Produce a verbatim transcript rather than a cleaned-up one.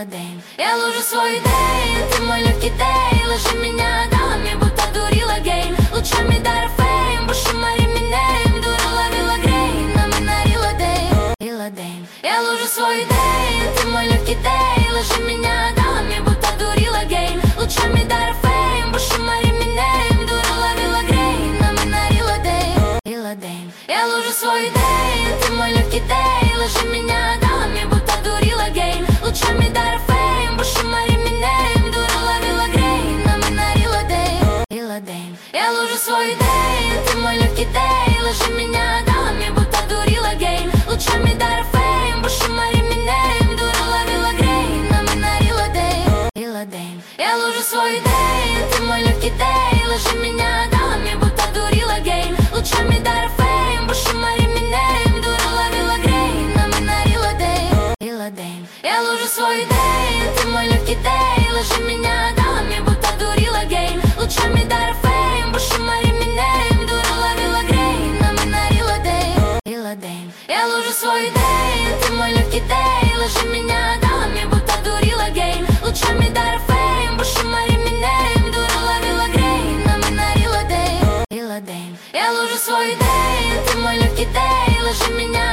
ладейн. Я лужу свой день, ты мой легкий день. Ложи меня дами, будто дурила гейн. Лучами дар фейм, больше мари минейм. Дура ловила грейн, а мы на ладейн. И ладейн. Я лужу свой день, ты мой легкий день. Ложи меня дами, будто дурила гейн. Лучами дар фейм, больше мари минейм. Дура ловила грейн, а мы на ладейн. И ладейн. Я лужу свой день, ты мой легкий день. Ложи меня дами, будто дурила гейн. Лучами дар фейм, больше мари минейм. Дура ловила грейн, а мы на ладейн. И ладейн. Я лужу свой день, ты мой легкий день. Ложи меня дами, будто дурила гейн. Лучами дар фейм, больше мари минейм. Дура ловила грейн, а мы на ладейн. И ладейн. Я лужу свой день, ты мой легкий день. Ложи меня дами, будто дурила гейн. Лучами дар фейм, больше мари минейм. Дура ловила грейн, а мы на ладейн. И ладейн. Я лужу свой день, ты мой легкий день. Ложи меня дами, будто дурила гейн. Лучами дар фейм, больше мари минейм. Дура ловила грейн, а мы на ладейн. И ладейн. Я лужу свой день, ты мой легкий день. Ложи меня дами, будто дурила гейн. Лучами дар фейм, больше мари минейм. Дура ловила грейн, а мы на ладейн. И ладейн. Я лужу свой день, ты мой легкий день. Ложи меня дами, будто дурила гейн. Лучами дар фейм, больше мари минейм. Дура ловила грейн, а мы на ладейн. И ладейн. Я лужу свой день, ты мой легкий день. Ложи меня дами, будто дурила гейн. Лучами дар фейм, больше мари минейм. Дура ловила грейн, а мы на ладейн. И ладейн. Я лужу свой день, ты мой легкий день. Ложи меня